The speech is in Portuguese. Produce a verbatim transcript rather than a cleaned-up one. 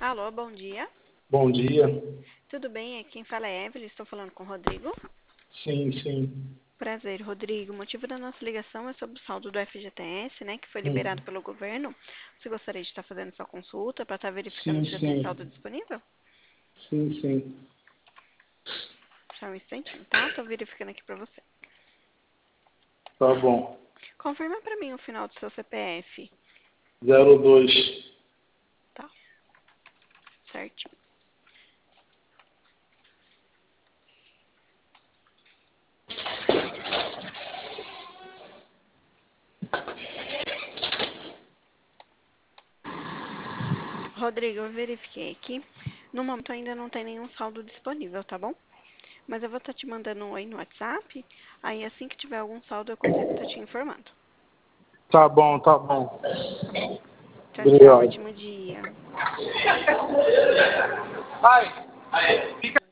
Alô, bom dia. Bom dia. Tudo bem? Quem fala é Evelyn, estou falando com o Rodrigo. Sim, sim. Prazer, Rodrigo. O motivo da nossa ligação é sobre o saldo do F G T S, né, que foi liberado Hum. pelo governo. Você gostaria de estar fazendo sua consulta para estar verificando Sim, se já tem sim. saldo disponível? Sim, sim. Só um instantinho, tá? Estou verificando aqui para você. Tá bom. Confirma para mim o final do seu C P F. zero dois. Tá, certinho. Rodrigo, eu verifiquei aqui. No momento ainda não tem nenhum saldo disponível, tá bom? Mas eu vou estar te mandando um oi no WhatsApp. Aí assim que tiver algum saldo eu consigo estar te informando. Tá bom, tá bom. Tá bom? Tchau, tchau. Obrigado. Ótimo dia. Ai, ai, fica